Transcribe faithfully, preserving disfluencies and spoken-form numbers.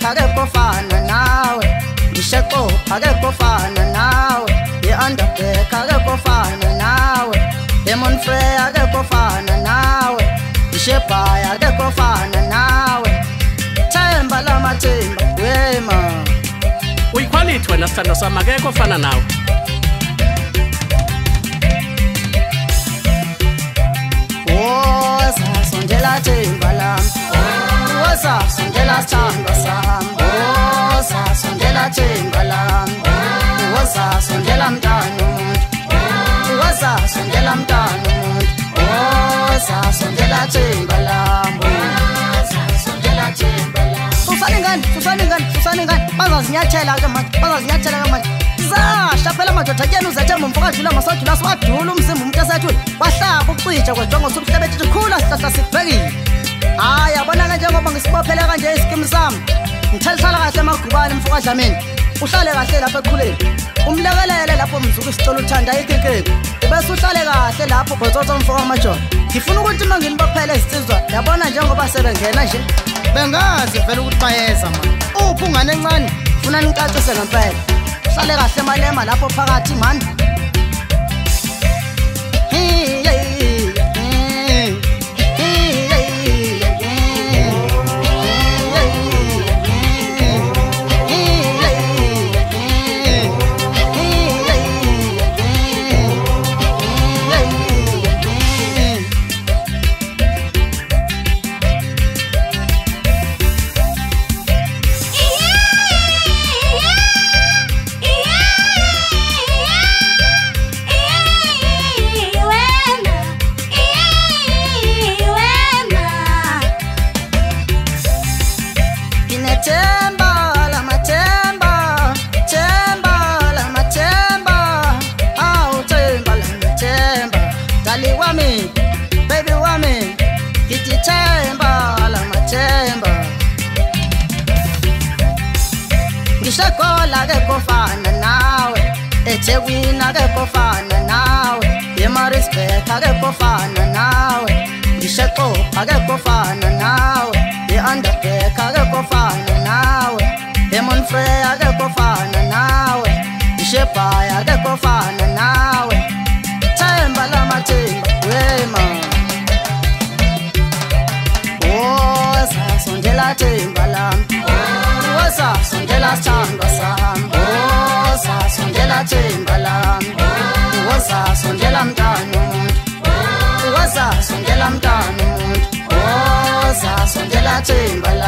akekho fana nawe, Isheko akekho fana nawe, i-Underback akekho fana nawe, Demon Frey akekho fana nawe, Ishebhaya akekho fana nawe, Themba lamathemba wema. Uyiquality wena sithando sami akekho fana nawe. Woza sondela themba lami, woza sondela sithando sami, woza sondela themba lami, woza sondela mntwana umuntu, woza sondela mntwana umuntu, woza sondela themba lami, woza sondela themba lami. Susani ngani, susani ngani, susani ngani, bazazinyathela ke manje, bazazinyathela ke manje. Zasha phela madoda kuyena uZethemba umfokadlula masodlula siwadula umzimba umuntu esethu bahlaba ucija kwejongo sokuhlabe ethi khula sihlahla sibhekile. Hayi yabona ke njengoba ngisibophele kanje iskimu sami ngithalisala kahle emagubane umfokadla mina uhlale kahle lapha eqhuleni umlekelele lapho mzuku isicelo uthanda ikekeke bese uhlale kahle lapho bhotsotso umfoka amajona. Ngifuna ukuthi mangini bophele isizwa yabona njengoba sebengena nje bengazi vele ukuthi bayeza manje uphi ungane encane ufuna nicacise ngempela. Sale kahle malema lapho phakathi man. Baby wami, kiti themba la mathemba. Ngishakola akekho fana nawe, eThekwini akekho fana nawe, eMaritzburg akekho fana nawe, Isheko akekho fana nawe, i-Underback akekho fana nawe, Demon Frey akekho fana nawe, Ishebhaya akekho fana nawe, Themba lamathemba wema. Woza sondela themba lami, woza sondela sithando sami, woza sondela themba lami, woza sondela mntwana umuntu, woza sondela mntwana umuntu, woza sondela themba lami.